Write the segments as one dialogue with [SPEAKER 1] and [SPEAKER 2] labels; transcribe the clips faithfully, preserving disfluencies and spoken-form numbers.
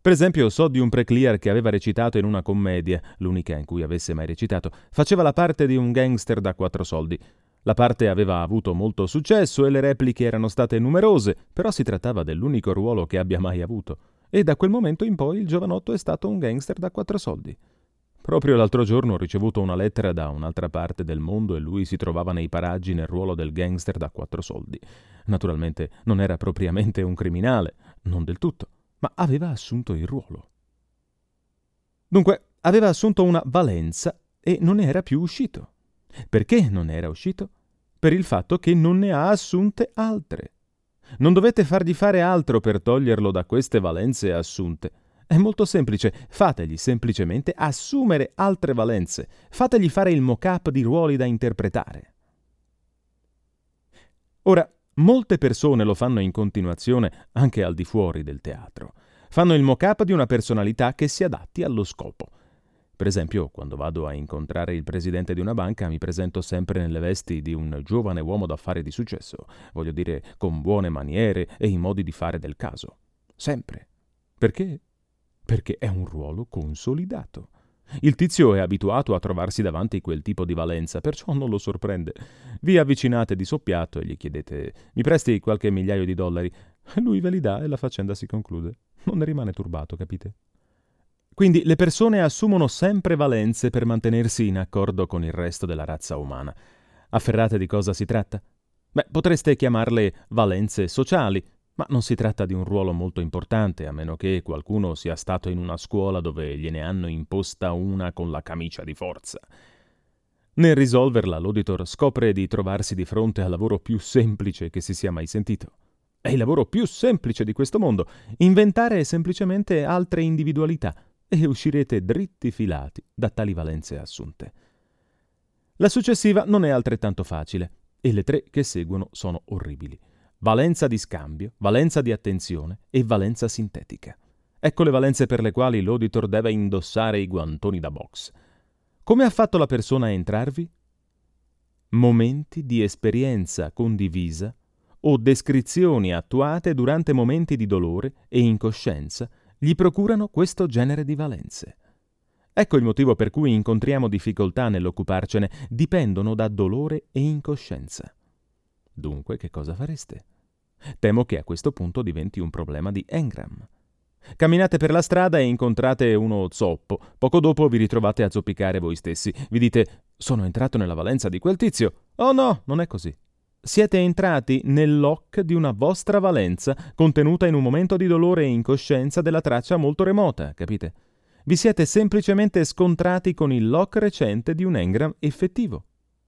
[SPEAKER 1] Per esempio, so di un preclear che aveva recitato in una commedia, l'unica in cui avesse mai recitato, faceva la parte di un gangster da quattro soldi. La parte aveva avuto molto successo e le repliche erano state numerose, però si trattava dell'unico ruolo che abbia mai avuto. E da quel momento in poi il giovanotto è stato un gangster da quattro soldi. Proprio l'altro giorno ho ricevuto una lettera da un'altra parte del mondo e lui si trovava nei paraggi nel ruolo del gangster da quattro soldi. Naturalmente non era propriamente un criminale, non del tutto, ma aveva assunto il ruolo. Dunque, aveva assunto una valenza e non ne era più uscito. Perché non ne era uscito? Per il fatto che non ne ha assunte altre. Non dovete fargli fare altro per toglierlo da queste valenze assunte. È molto semplice, fategli semplicemente assumere altre valenze, fategli fare il mock-up di ruoli da interpretare. Ora, molte persone lo fanno in continuazione anche al di fuori del teatro. Fanno il mock-up di una personalità che si adatti allo scopo. Per esempio, quando vado a incontrare il presidente di una banca, mi presento sempre nelle vesti di un giovane uomo d'affari di successo, voglio dire, con buone maniere e i modi di fare del caso. Sempre. Perché? Perché è un ruolo consolidato. Il tizio è abituato a trovarsi davanti quel tipo di valenza, perciò non lo sorprende. Vi avvicinate di soppiatto e gli chiedete «Mi presti qualche migliaio di dollari?» Lui ve li dà e la faccenda si conclude. Non ne rimane turbato, capite? Quindi le persone assumono sempre valenze per mantenersi in accordo con il resto della razza umana. Afferrate di cosa si tratta? Beh, potreste chiamarle valenze sociali, ma non si tratta di un ruolo molto importante, a meno che qualcuno sia stato in una scuola dove gliene hanno imposta una con la camicia di forza. Nel risolverla, l'auditor scopre di trovarsi di fronte al lavoro più semplice che si sia mai sentito. È il lavoro più semplice di questo mondo. Inventare semplicemente altre individualità e uscirete dritti filati da tali valenze assunte. La successiva non è altrettanto facile e le tre che seguono sono orribili. Valenza di scambio, valenza di attenzione e valenza sintetica. Ecco le valenze per le quali l'auditor deve indossare i guantoni da box. Come ha fatto la persona a entrarvi? Momenti di esperienza condivisa o descrizioni attuate durante momenti di dolore e incoscienza gli procurano questo genere di valenze. Ecco il motivo per cui incontriamo difficoltà nell'occuparcene, dipendono da dolore e incoscienza. Dunque, che cosa fareste? Temo che a questo punto diventi un problema di Engram. Camminate per la strada e incontrate uno zoppo. Poco dopo vi ritrovate a zoppicare voi stessi. Vi dite, sono entrato nella valenza di quel tizio. Oh no, non è così. Siete entrati nel lock di una vostra valenza contenuta in un momento di dolore e incoscienza della traccia molto remota, capite? Vi siete semplicemente scontrati con il lock recente di un engram effettivo.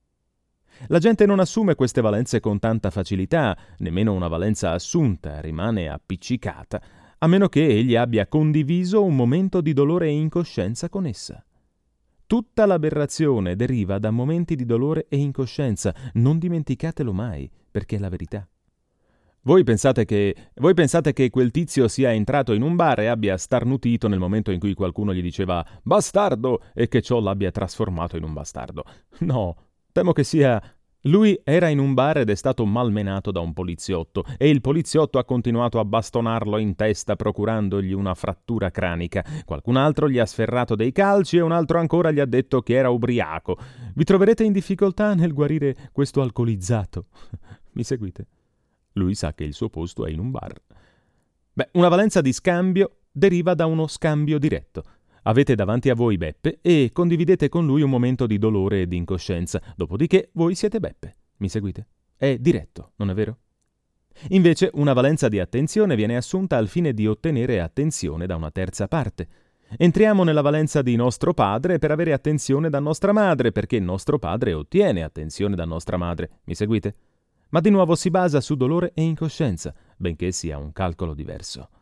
[SPEAKER 1] La gente non assume queste valenze con tanta facilità, nemmeno una valenza assunta rimane appiccicata, a meno che egli abbia condiviso un momento di dolore e incoscienza con essa. Tutta l'aberrazione deriva da momenti di dolore e incoscienza, non dimenticatelo mai, perché è la verità. Voi pensate che, voi pensate che quel tizio sia entrato in un bar e abbia starnutito nel momento in cui qualcuno gli diceva «bastardo» e che ciò l'abbia trasformato in un bastardo. No, temo che sia... Lui era in un bar ed è stato malmenato da un poliziotto e il poliziotto ha continuato a bastonarlo in testa procurandogli una frattura cranica. Qualcun altro gli ha sferrato dei calci e un altro ancora gli ha detto che era ubriaco. Vi troverete in difficoltà nel guarire questo alcolizzato. Mi seguite? Lui sa che il suo posto è in un bar. Beh, una valenza di scambio deriva da uno scambio diretto. Avete davanti a voi Beppe e condividete con lui un momento di dolore e di incoscienza, dopodiché voi siete Beppe. Mi seguite? È diretto, non è vero? Invece una valenza di attenzione viene assunta al fine di ottenere attenzione da una terza parte. Entriamo nella valenza di nostro padre per avere attenzione da nostra madre, perché nostro padre ottiene attenzione da nostra madre. Mi seguite? Ma di nuovo si basa su dolore e incoscienza, benché sia un calcolo diverso.